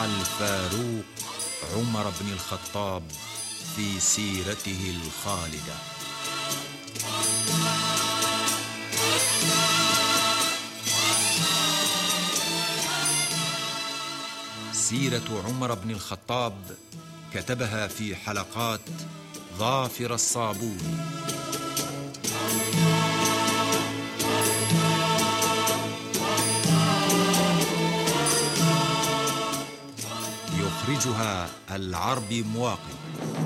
الفاروق عمر بن الخطاب في سيرته الخالدة. سيرة عمر بن الخطاب كتبها في حلقات ظافر الصابون. يخرجها العربي مواقب.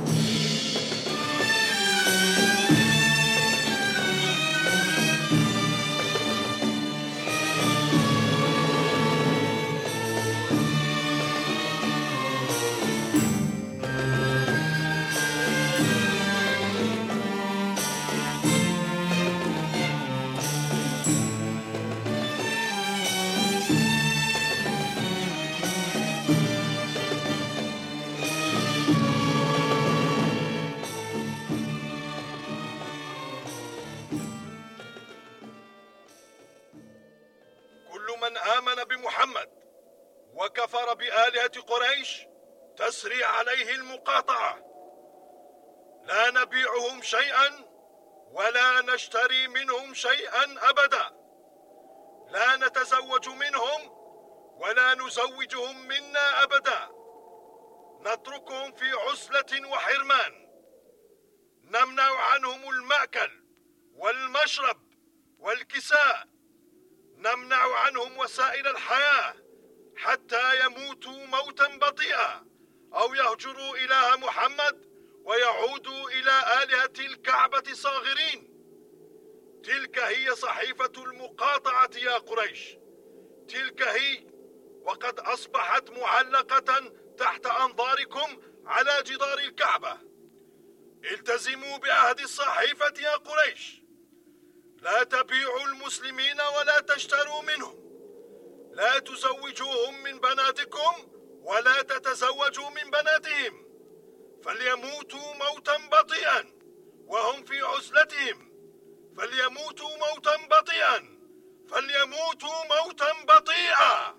من آمن بمحمد وكفر بآلهة قريش تسري عليه المقاطعة. لا نبيعهم شيئا ولا نشتري منهم شيئا أبدا. لا نتزوج منهم ولا نزوجهم منا أبدا. نتركهم في عزلة وحرمان. نمنع عنهم المأكل والمشرب والكساء. نمنع عنهم وسائل الحياة حتى يموتوا موتا بطيئا أو يهجروا إله محمد ويعودوا إلى آلهة الكعبة صاغرين. تلك هي صحيفة المقاطعة يا قريش. تلك هي، وقد أصبحت معلقة تحت أنظاركم على جدار الكعبة. التزموا بعهد الصحيفة يا قريش. لا تبيعوا المسلمين ولا تشتروا منهم. لا تزوجوهم من بناتكم ولا تتزوجوا من بناتهم. فليموتوا موتا بطيئا وهم في عزلتهم. فليموتوا موتا بطيئا. فليموتوا موتا بطيئا.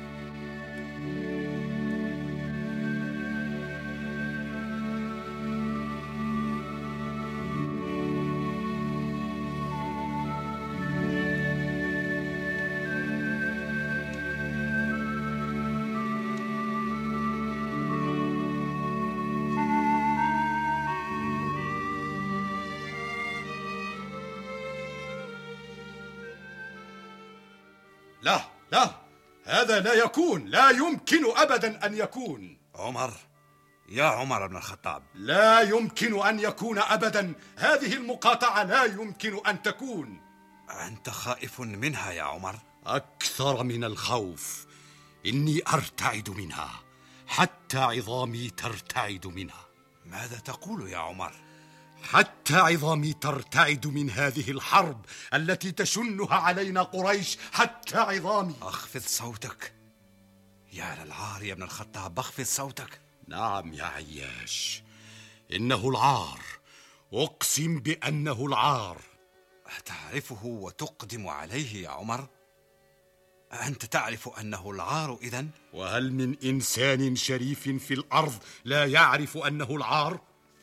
لا، هذا لا يكون، لا يمكن أبدا أن يكون. عمر، يا عمر بن الخطاب، لا يمكن أن يكون أبدا. هذه المقاطعة لا يمكن أن تكون. أنت خائف منها يا عمر؟ أكثر من الخوف، إني أرتعد منها، حتى عظامي ترتعد منها. ماذا تقول يا عمر؟ حتى عظامي ترتعد من هذه الحرب التي تشنها علينا قريش. حتى عظامي. أخفض صوتك يا للعار يا ابن الخطاب، أخفض صوتك. نعم يا عياش، إنه العار، أقسم بأنه العار. أتعرفه وتقدم عليه يا عمر؟ أنت تعرف أنه العار إذن؟ وهل من إنسان شريف في الأرض لا يعرف أنه العار؟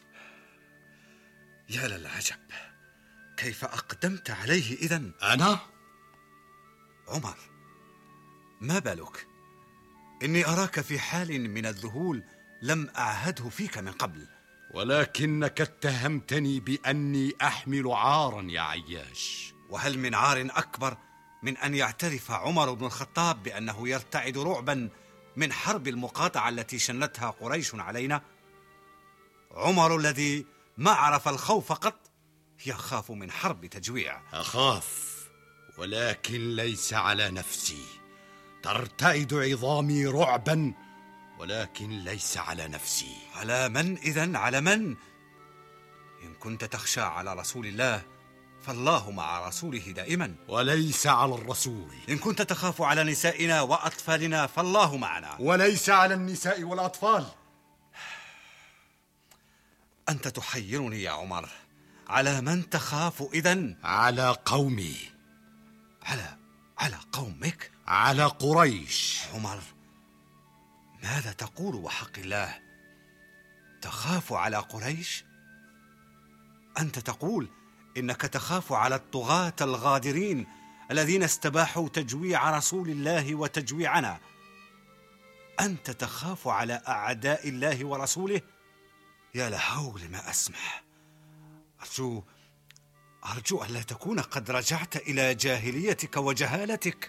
يا للعجب، كيف أقدمت عليه إذن؟ أنا؟ عمر، ما بالك؟ إني أراك في حال من الذهول لم أعهده فيك من قبل. ولكنك اتهمتني بأني أحمل عارا يا عياش. وهل من عار أكبر من أن يعترف عمر بن الخطاب بأنه يرتعد رعبا من حرب المقاطعة التي شنتها قريش علينا؟ عمر الذي ما عرف الخوف قط يخاف من حرب تجويع. أخاف، ولكن ليس على نفسي. ترتعد عظامي رعبا، ولكن ليس على نفسي. على من إذن؟ على من؟ إن كنت تخشى على رسول الله فالله مع رسوله دائما. وليس على الرسول. إن كنت تخاف على نسائنا وأطفالنا فالله معنا. وليس على النساء والأطفال. أنت تحيرني يا عمر. على من تخاف إذن؟ على قومي. على قومك؟ على قريش. عمر، ماذا تقول وحق الله؟ تخاف على قريش؟ أنت تقول إنك تخاف على الطغاة الغادرين الذين استباحوا تجويع رسول الله وتجويعنا. أنت تخاف على أعداء الله ورسوله؟ يا لهول ما أسمح. أرجو أن لا تكون قد رجعت إلى جاهليتك وجهالتك.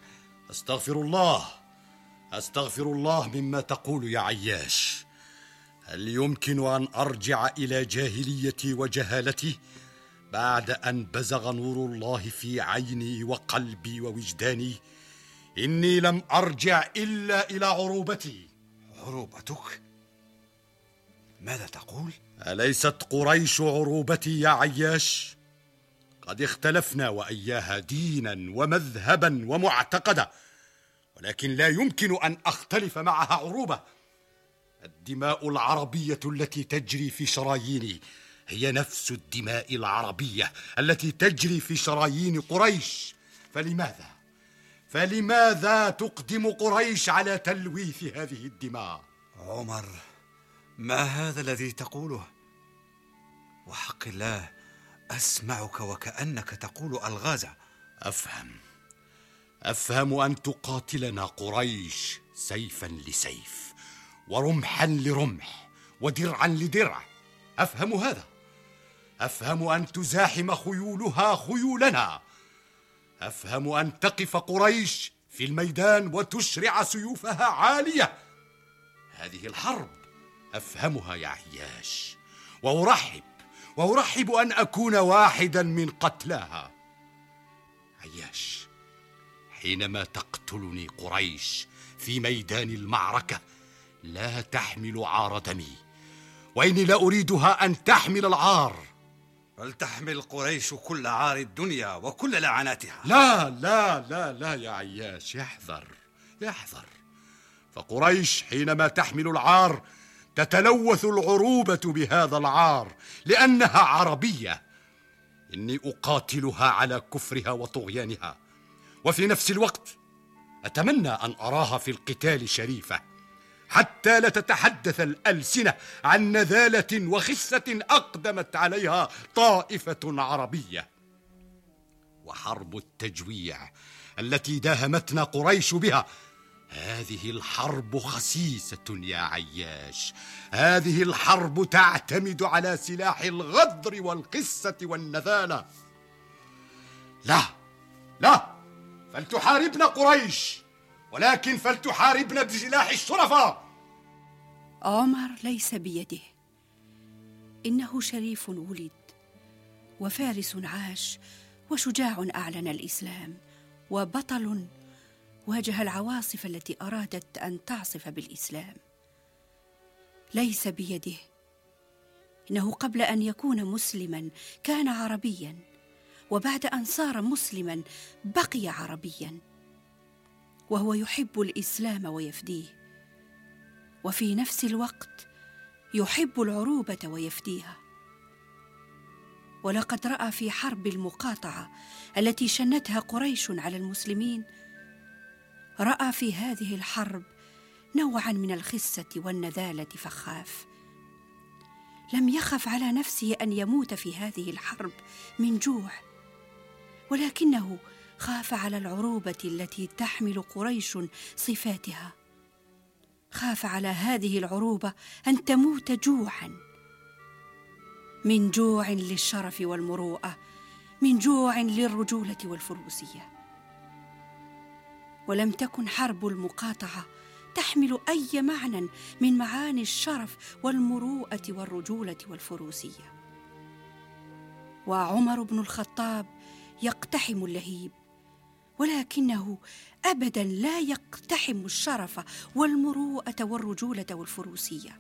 أستغفر الله مما تقول يا عياش. هل يمكن أن أرجع إلى جاهليتي وجهالتي بعد أن بزغ نور الله في عيني وقلبي ووجداني؟ إني لم أرجع إلا إلى عروبتي. عروبتك؟ ماذا تقول؟ أليست قريش عروبتي يا عياش؟ قد اختلفنا وإياها دينا ومذهبا ومعتقدا، ولكن لا يمكن أن أختلف معها عروبة. الدماء العربية التي تجري في شراييني هي نفس الدماء العربية التي تجري في شرايين قريش. فلماذا تقدم قريش على تلويث هذه الدماء؟ عمر، ما هذا الذي تقوله؟ وحق الله أسمعك وكأنك تقول ألغازا. أفهم أن تقاتلنا قريش سيفا لسيف ورمحا لرمح ودرعا لدرع. أفهم هذا. أفهم أن تزاحم خيولها خيولنا. أفهم أن تقف قريش في الميدان وتشرع سيوفها عالية. هذه الحرب أفهمها يا عياش، وأرحب أن أكون واحدا من قتلاها. عياش، حينما تقتلني قريش في ميدان المعركة لا تحمل عار دمي، وإني لا أريدها أن تحمل العار. فلتحمل قريش كل عار الدنيا وكل لعناتها. لا لا لا لا يا عياش، يحذر. فقريش حينما تحمل العار تتلوث العروبة بهذا العار لأنها عربية. إني أقاتلها على كفرها وطغيانها، وفي نفس الوقت أتمنى أن أراها في القتال شريفة، حتى لا تتحدث الألسنة عن نذالة وخسة أقدمت عليها طائفة عربية. وحرب التجويع التي داهمتنا قريش بها، هذه الحرب خسيسة يا عياش. هذه الحرب تعتمد على سلاح الغدر والقسة والنذالة. لا، فلتحاربنا قريش، ولكن فلتحاربنا بسلاح الشرفاء. عمر ليس بيده. إنه شريف ولد وفارس عاش وشجاع أعلن الإسلام وبطل واجه العواصف التي أرادت أن تعصف بالإسلام. ليس بيده. إنه قبل أن يكون مسلما كان عربيا، وبعد أن صار مسلما بقي عربيا، وهو يحب الإسلام ويفديه، وفي نفس الوقت يحب العروبة ويفديها. ولقد رأى في حرب المقاطعة التي شنتها قريش على المسلمين، رأى في هذه الحرب نوعا من الخسة والنذالة، فخاف. لم يخف على نفسه أن يموت في هذه الحرب من جوع، ولكنه خاف على العروبة التي تحمل قريش صفاتها. خاف على هذه العروبة أن تموت جوعا، من جوع للشرف والمروءة، من جوع للرجولة والفروسية. ولم تكن حرب المقاطعة تحمل أي معنى من معاني الشرف والمروءة والرجولة والفروسية. وعمر بن الخطاب يقتحم اللهيب، ولكنه أبدا لا يقتحم الشرف والمروءة والرجولة والفروسية.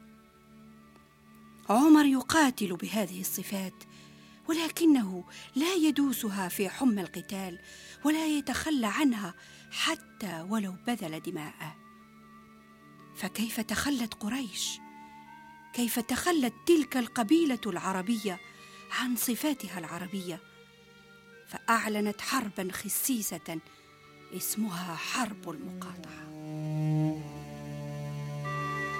عمر يقاتل بهذه الصفات، ولكنه لا يدوسها في حمى القتال، ولا يتخلى عنها حتى ولو بذل دماءه. فكيف تخلت قريش؟ كيف تخلت تلك القبيلة العربية عن صفاتها العربية، فأعلنت حربا خسيسة اسمها حرب المقاطعة.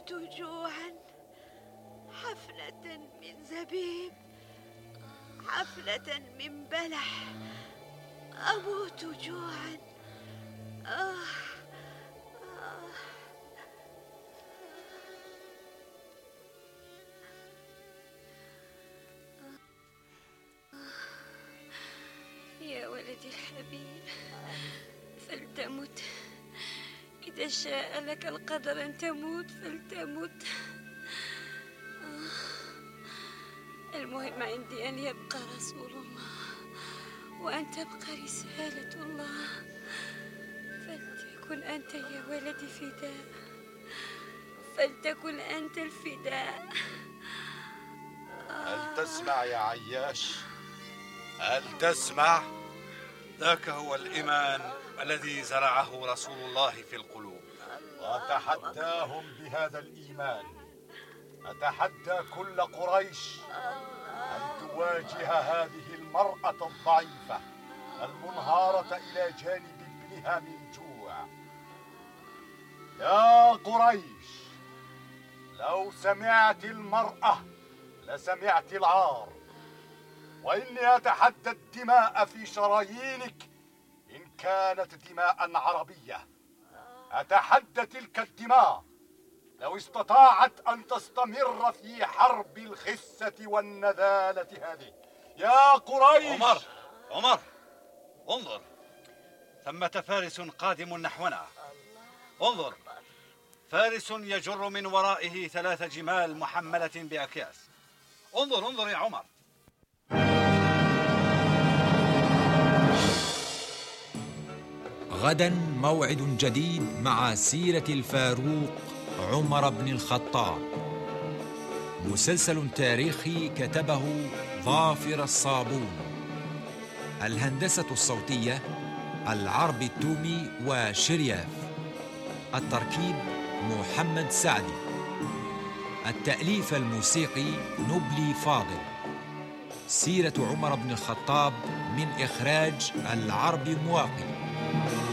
أموت جوعا. حفنة من زبيب، حفنة من بلح، أموت جوعا. يا ولدي الحبيب، فلتمت. إذا شاء لك القدر أن تموت فلتمت. المهم عندي أن يبقى رسول الله وأن تبقى رسالة الله. فلتكن أنت يا ولدي فداء، فلتكن أنت الفداء. هل تسمع يا عياش؟ هل تسمع؟ ذاك هو الإيمان الذي زرعه رسول الله في القلوب. وأتحداهم بهذا الإيمان، أتحدى كل قريش أن تواجه هذه المرأة الضعيفة المنهارة إلى جانب ابنها من جوع. يا قريش، لو سمعت المرأة لسمعت العار، وإني أتحدى الدماء في شرايينك إن كانت دماء عربية. أتحدى تلك الدماء لو استطاعت أن تستمر في حرب الخسة والنذالة هذه. يا قريش! عمر، انظر، ثمة فارس قادم نحونا. انظر، فارس يجر من ورائه 3 جمال محملة بأكياس. انظر يا عمر. غدا موعد جديد مع سيرة الفاروق عمر بن الخطاب، مسلسل تاريخي كتبه ظافر الصابون، الهندسة الصوتية العربي التومي وشرياف، التركيب محمد سعدي، التأليف الموسيقي نبلي فاضل. سيرة عمر بن الخطاب من إخراج العربي مواقي.